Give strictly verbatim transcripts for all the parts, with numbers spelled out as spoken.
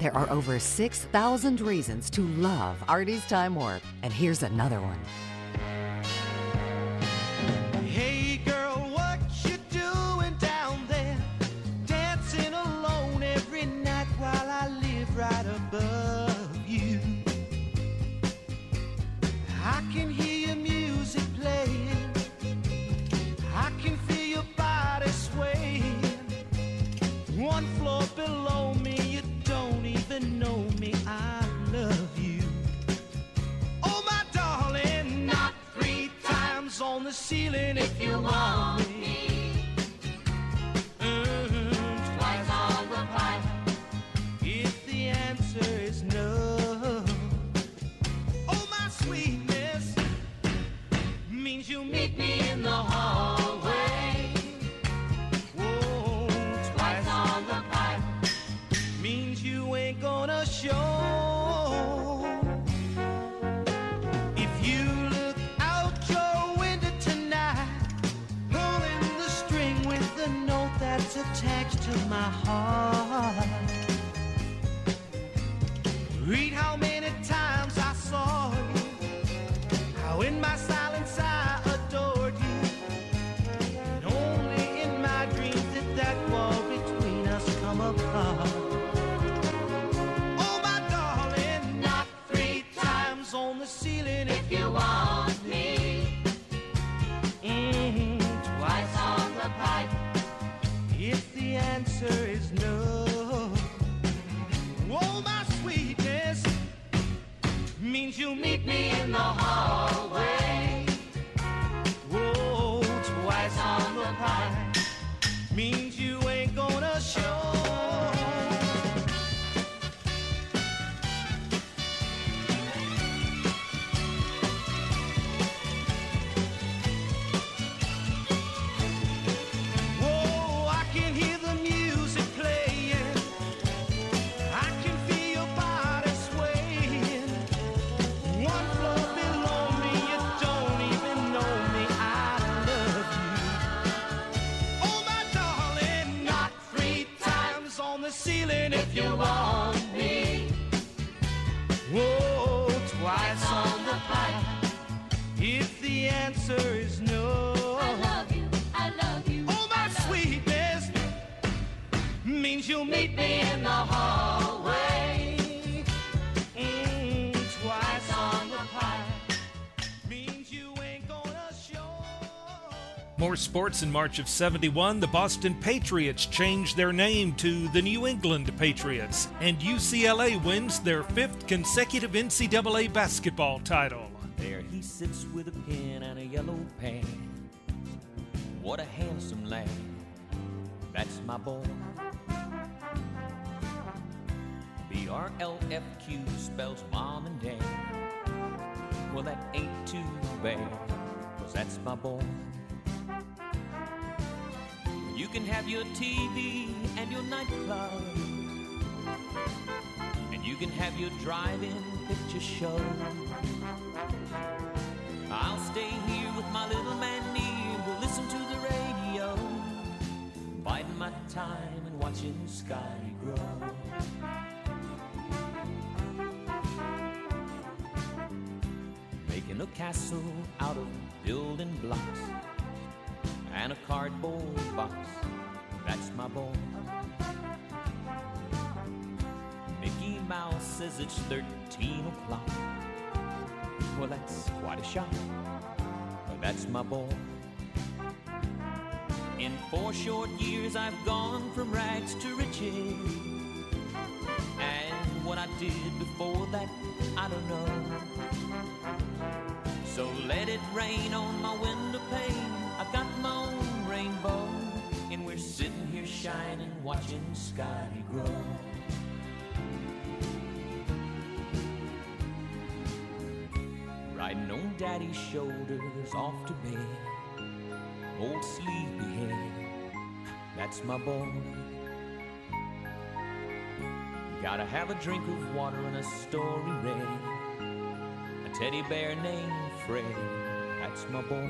There are over six thousand reasons to love Artie's Time Warp. And here's another one. Hey girl, what you doing down there? Dancing alone every night while I live right above you. I can hear your music playing. I can feel your body swaying. One floor below me, you don't even know me. I love you. Oh my darling, not three times on the ceiling if you want me. Mm, twice on the pipe if the answer is no. Oh my sweetness means you meet me in the hallway. Whoa, twice on the pipe means you ain't gonna show. If you look out your window tonight, pulling the string with the note that's attached to my heart, read how many times I saw you, how in my silence I adored you, and only in my dreams did that wall between us come apart. Oh my darling, not three times on the ceiling if you want me. Mm-hmm. Twice on the pipe if the answer is no. Oh my sweetness means you meet me in the hallway. Whoa, twice on the pipe means you ain't gonna show. Whoa, I can hear the music playing. I can feel your body swaying. One floor below me, you don't even know me. I love you. Oh my darling, not three times on the ceiling if you want me. Whoa, twice on the pipe if the answer is no. I love you, I love you. Oh my sweetness means you'll meet me in the hallway. Mm, twice on the pipe means you ain't gonna show. More sports. In March of seventy-one, the Boston Patriots changed their name to the New England Patriots, and U C L A wins their fifth consecutive N C double A basketball title. There he sits with a pen and a yellow pen. What a handsome lad, that's my boy. B R L F Q spells mom and dad. Well, that ain't too bad, 'cause that's my boy. You can have your T V and your nightclub, and you can have your drive-in picture show. I'll stay here with my little man near, we'll listen to the radio, biding my time and watching Scotty grow. Making a castle out of building blocks and a cardboard box, that's my boy. Mickey Mouse says it's thirteen o'clock. Well, that's quite a shock, but that's my boy. In four short years I've gone from rags to riches, and what I did before that, I don't know. So let it rain on my window pane, I've got my own rainbow, and we're sitting here shining, watching Scotty grow. Riding on Daddy's shoulders off to bed, old sleepyhead, that's my boy. Gotta have a drink of water and a story ready, a teddy bear named Fred, that's my boy.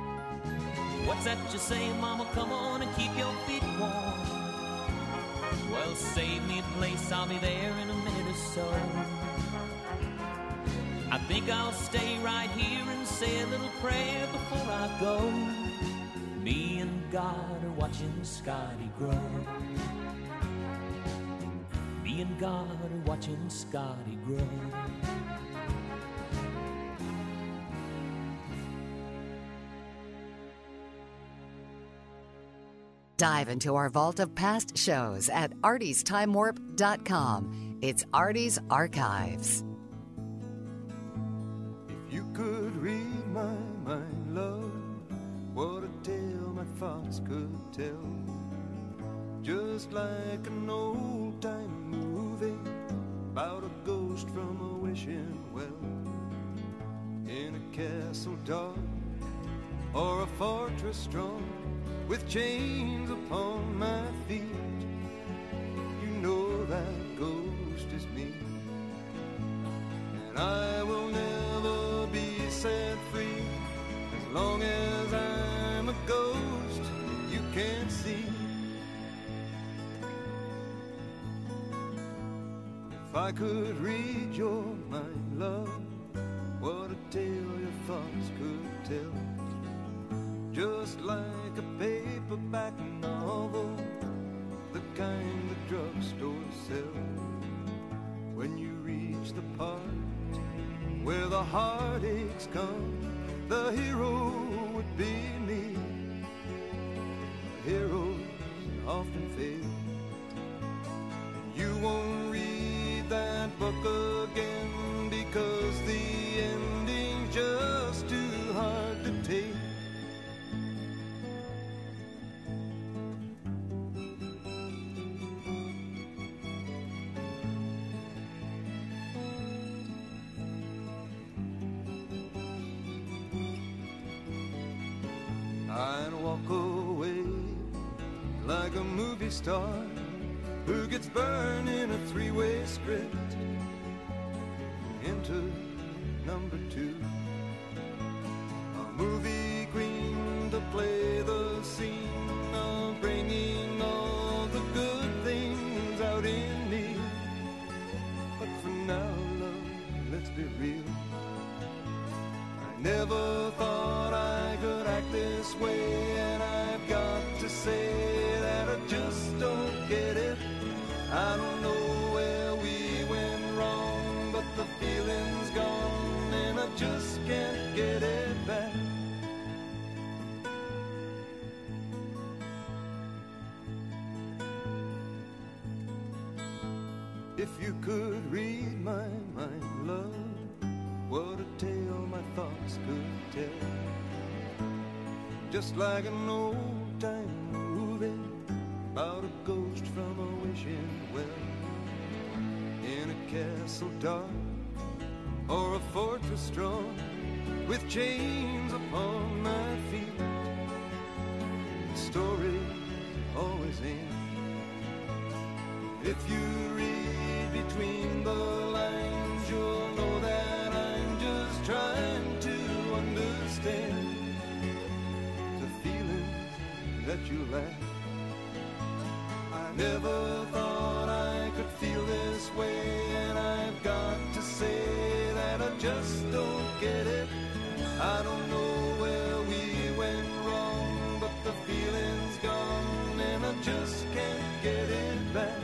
What's that you say, Mama? Come on and keep your feet warm. Well, save me a place, I'll be there in a minute or so. I think I'll stay right here and say a little prayer before I go. Me and God are watching Scotty grow. Me and God are watching Scotty grow. Dive into our vault of past shows at arties time warp dot com. It's Artie's Archives. If you could read my mind, love, what a tale my thoughts could tell. Just like an old-time movie about a ghost from a wishing well. In a castle dark or a fortress strong, with chains upon my feet, you know that ghost is me. And I will never be set free as long as I'm a ghost you can't see. If I could read your mind, love, what a tale your thoughts could tell. Just like a paperback novel, the kind the drugstore sells. When you reach the part where the heartaches come, the hero would be me. Heroes often fail. You won't read that book again because the ending's just too hard to take. I'd walk away like a movie star who gets burned in a three-way script. Into number two, a movie queen to play the scene of bringing all the good things out in me. But for now, love, let's be real. I never thought I could act this way, and I've got to say that I just don't get it. I don't know where we went wrong, but the feeling's gone and I just can't get it back. If you could read my mind, love, what a tale my thoughts could tell. Just like an old-time movie about a ghost from a wishing well. In a castle dark or a fortress strong, with chains upon my feet, the story always ends. If you read between the lines, you'll know that I'm just trying to understand the feelings that you lack. I never thought I could feel this way, and I've got to say that I just don't get it. I don't know where we went wrong, but the feeling's gone and I just can't get it back.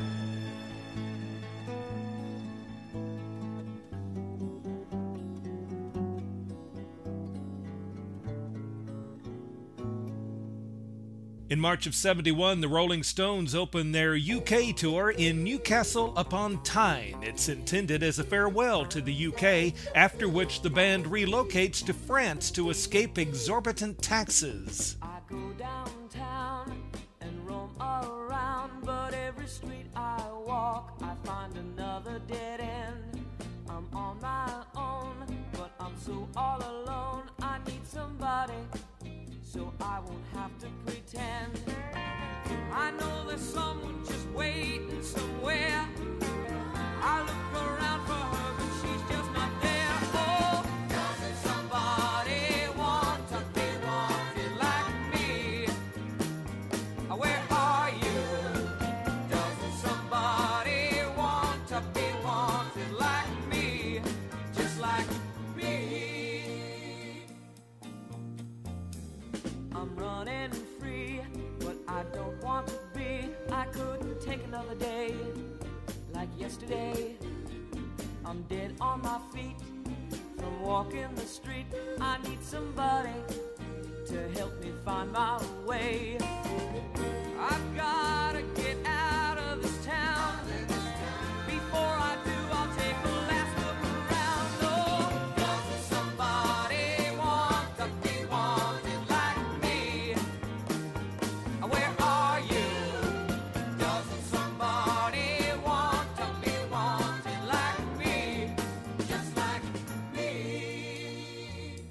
In March of seventy-one, the Rolling Stones opened their U K tour in Newcastle upon Tyne. It's intended as a farewell to the U K, after which the band relocates to France to escape exorbitant taxes. I go downtown and roam around, but every street I walk, I find another dead end. I'm on my own, but I'm so all alone. I need somebody, so I won't have to pretend. I know there's someone just waiting somewhere. I look around for her, but she's just not there. Oh, doesn't somebody want to be wanted like me? Where are you? Doesn't somebody yesterday. I'm dead on my feet from walking the street. I need somebody to help me find my way. I've gotta get out of this town. Before I do, I'll take a last look around. Oh, doesn't somebody want to be wanted like me? Where are you? Doesn't somebody want to be wanted like me? Just like me.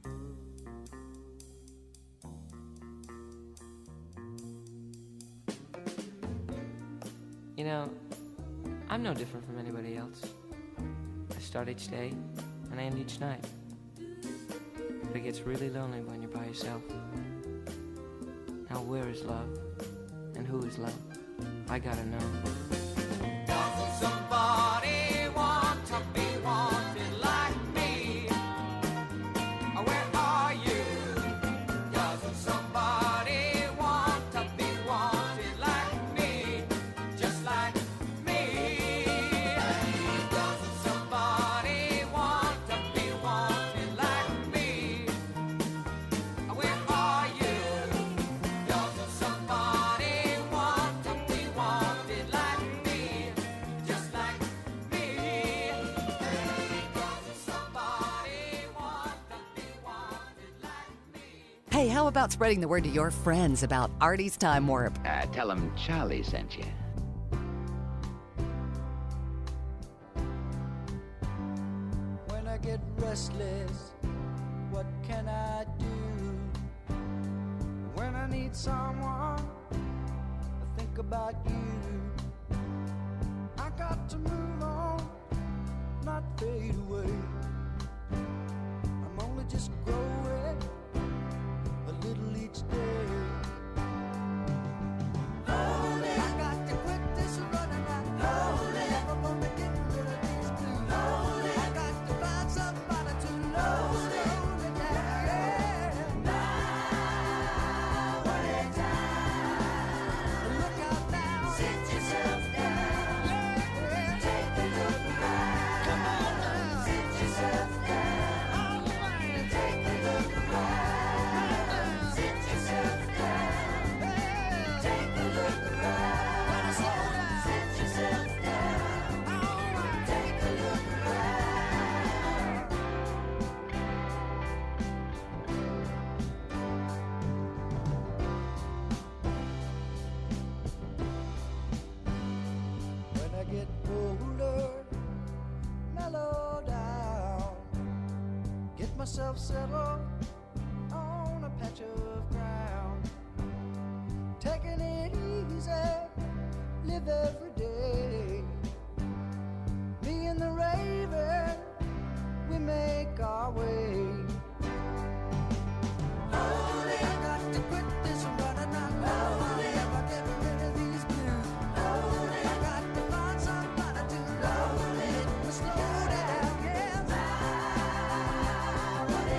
You know, I'm no different from anybody else. I start each day and I end each night. But it gets really lonely when you're by yourself. Now where is love? And who is love? I gotta know. Doesn't somebody want to be wanted like me? Where are you? Doesn't somebody want to be wanted like me? Just like me. Doesn't somebody want to be wanted like me? Where are you? Doesn't somebody want to be wanted like me? Just like me. Doesn't somebody want to be wanted like me? Hey, how about spreading the word to your friends about Artie's Time Warp? Uh, tell them Charlie sent you. When I get restless, what can I do? When I need someone, I think about you. I got to move on, not fade away. I'm only just growing a little each day. Hold it. I got to quit this running out. Hold it. I'm gonna get rid of these blues. Hold it. I got to find somebody to love. Hold it down. Yeah. Now, what a time. Look out now. Sit yourself down. Yeah. Take a look around. Come on now. Sit yourself down. All right. Take a look around. Sit yourself down. Yeah. Take a look around. Gotta slow down. Sit yourself down. All right. Take a look around. When I get older, mellow down, get myself settled on a patch of ground, taking it easy, live every day. Me and the raven, we make our way. Hold it. I got to quit this running out. Hold it. If I get rid of these blues. Hold it. I got to find somebody to love. Hold it. But slow down, yeah. Now, what a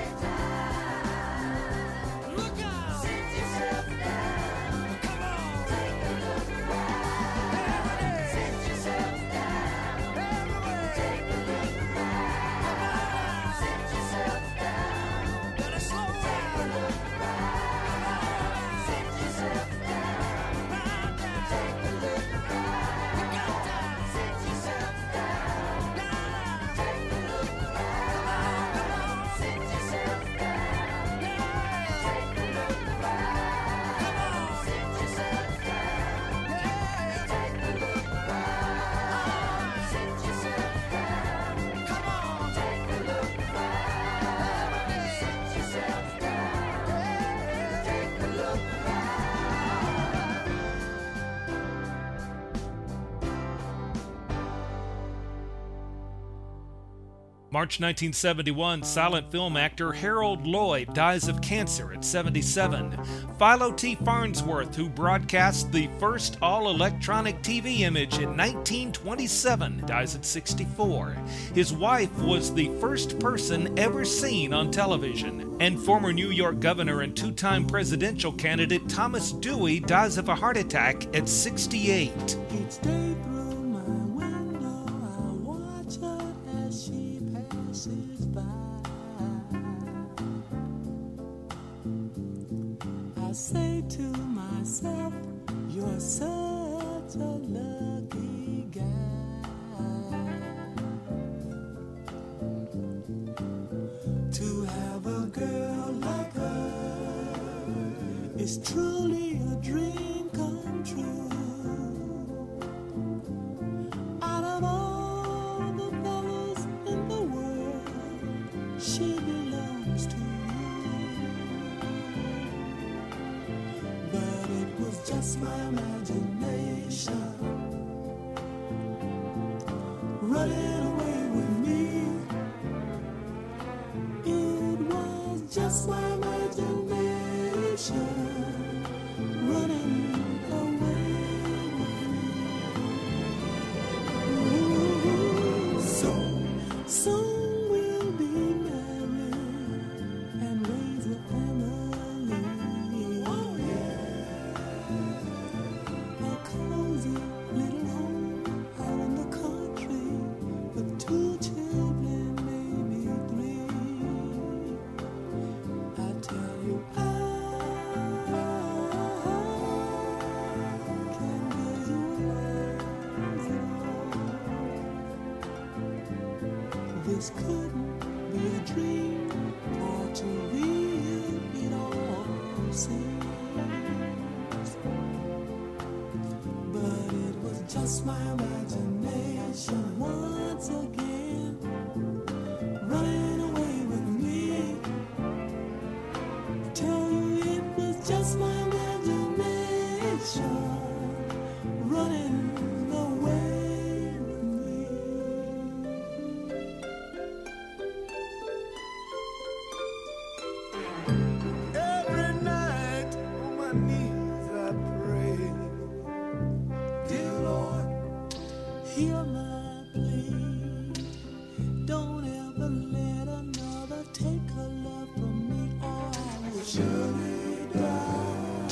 time. Look out. Sit yourself down. Come on. Take a look around. There it is. Sit yourself down. Everywhere. Take a look around. Come on now. Sit yourself down. Gotta slow down. Take a look around. Come on. Sit yourself down. Round down. Take a look around. You got time. Sit yourself down. Down. Take a look around. Come on, come on. Sit yourself down. Yeah. Take a look around. Come on. Sit yourself down. Yeah. Take a look around. Sit yourself down. Come on. Take a look around. Sit yourself down. Yeah. Take a look around. March nineteen seventy-one, silent film actor Harold Lloyd dies of cancer at seventy-seven. Philo T. Farnsworth, who broadcast the first all-electronic T V image in nineteen twenty-seven, dies at sixty-four. His wife was the first person ever seen on television. And former New York governor and two-time presidential candidate Thomas Dewey dies of a heart attack at sixty-eight. Each day through my window, myself, you're such a lucky guy. To have a girl like her is truly a dream come true. Out of all the fellas in the world, she belongs to you. But it was just my imagination running away with me. It was just my imagination running away with me. Ooh, so soon we'll be married and raise a family. Oh yeah, a cozy little home out in the country with two children, maybe three. I tell you, I can visualize it all. This couldn't be a dream, or too real it all seems. But it was just my imagination once again running away with me. Tell you it was just my imagination running away with me. Every night on my knees I pray, dear Lord, hear my plea. Don't ever let another take her love from me, or I will surely die.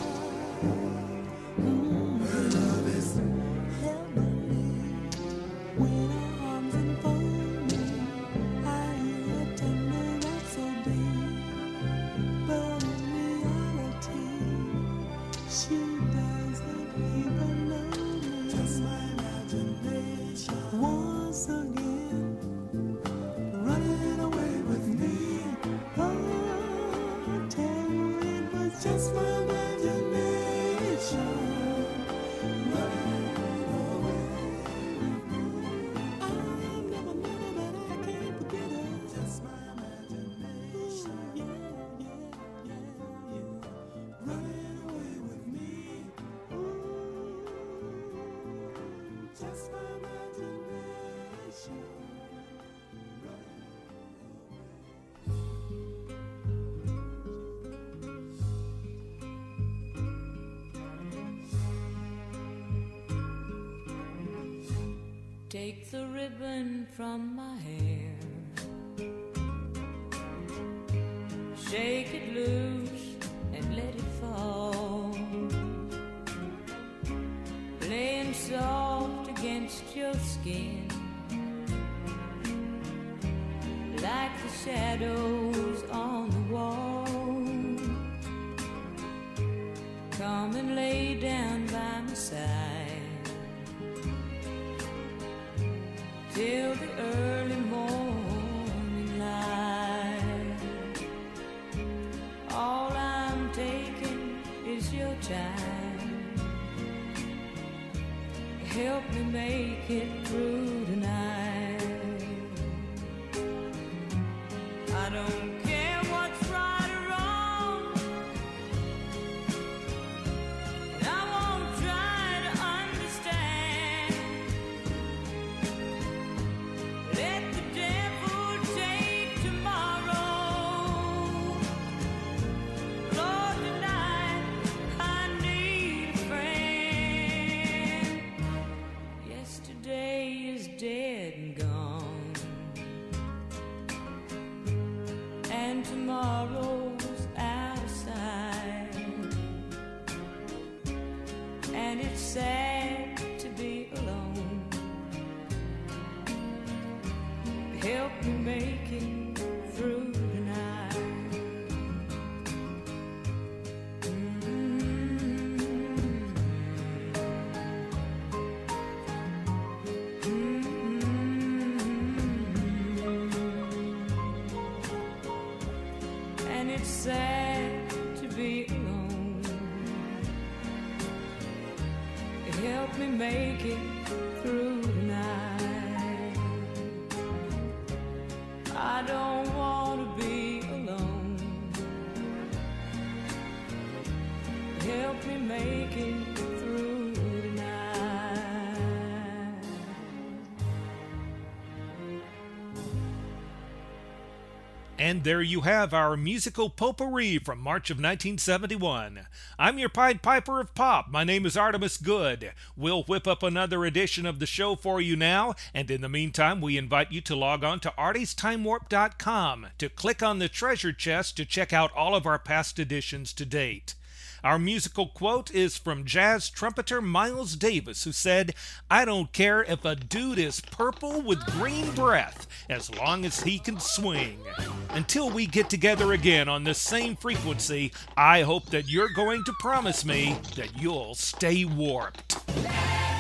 Mm. Her love is heavenly. When her arms enfold me, I hear a tender rhapsody. But in reality, she doesn't even know me. Just my imagination once again running away with me. Oh, I tell you it was just my imagination running away with me. I've never met her, but I can't forget her. Just my imagination. Yeah, yeah, yeah, yeah. Running away with me. Ooh, just my imagination. Take the ribbon from my hair, shake it loose and let it fall, playing soft against your skin, like the shadows on the wall. Come and lay down by my side till the early morning light. All I'm taking is your time. Help me make it through tonight. I don't care what's right or wrong, and I won't try to understand. Let sad to be alone. Help me make it through the night. I don't want to be alone. Help me make it through the night. And there you have our musical potpourri from March of nineteen seventy-one. I'm your Pied Piper of Pop. My name is Artemus Good. We'll whip up another edition of the show for you now, and in the meantime, we invite you to log on to arties time warp dot com to click on the treasure chest to check out all of our past editions to date. Our musical quote is from jazz trumpeter Miles Davis, who said, "I don't care if a dude is purple with green breath, as long as he can swing." Until we get together again on this same frequency, I hope that you're going to promise me that you'll stay warped.